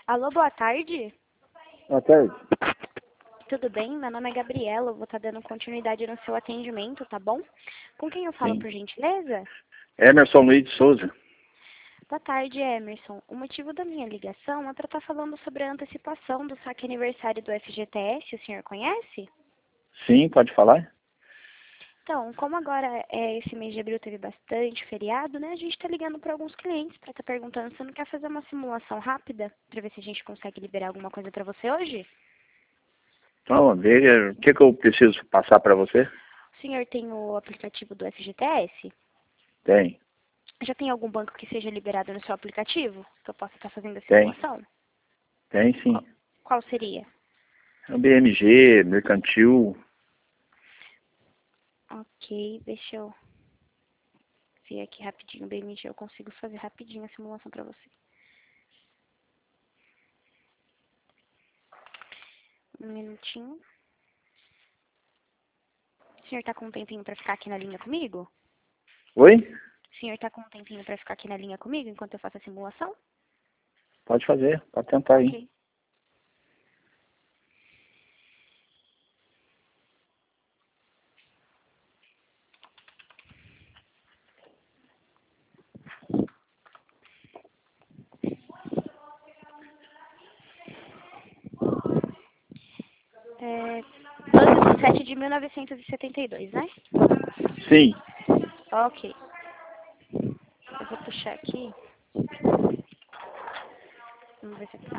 Alô, boa tarde. Boa tarde. Tudo bem? Meu nome é Gabriela, eu vou estar dando continuidade no seu atendimento, tá bom? Com quem eu falo, Sim. por gentileza? Emerson Luiz de Souza. Boa tarde, Emerson. O motivo da minha ligação é para estar falando sobre a antecipação do saque aniversário do FGTS, o senhor conhece? Sim, pode falar? Então, como agora esse mês de abril teve bastante feriado, né? A gente está ligando para alguns clientes para estar perguntando se não quer fazer uma simulação rápida para ver se a gente consegue liberar alguma coisa para você hoje. Então, veja, o que eu preciso passar para você? O senhor tem o aplicativo do FGTS? Tem, Já tem algum banco que seja liberado no seu aplicativo? Que eu possa estar fazendo a tem, simulação? tem sim. Qual seria? É o BMG, Mercantil. Ok, deixa eu ver aqui rapidinho. BMG, eu consigo fazer rapidinho a simulação para você. Um minutinho. O senhor está com um tempinho para ficar aqui na linha comigo? Oi? O senhor está com um tempinho para ficar aqui na linha comigo enquanto eu faço a simulação? Pode fazer, pode tentar aí. Ok. É 12 de 7 de 1972, né? Sim, Ok. Eu vou puxar aqui. Vamos ver se tá.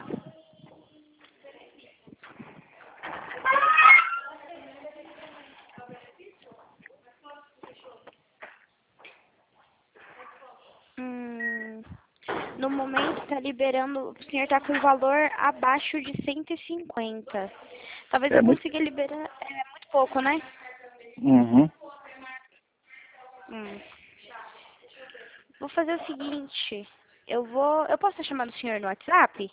No momento está liberando, o senhor está com um valor abaixo de 150. Talvez é eu muito. consiga liberar, é muito pouco, né? Uhum. Hum. Vou fazer o seguinte, eu posso estar chamando o senhor no WhatsApp?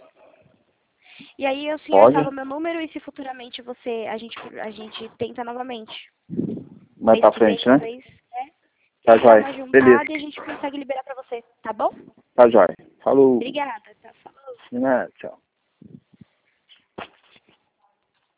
E aí o senhor Pode, salva meu número e se futuramente a gente tenta novamente. mais Mês pra que vem, frente, né? talvez, Tá dá jóia. uma Beleza, juntada e a gente consegue liberar para você, tá bom? tá jóia. Falou. Obrigada, tá? De nada, tchau.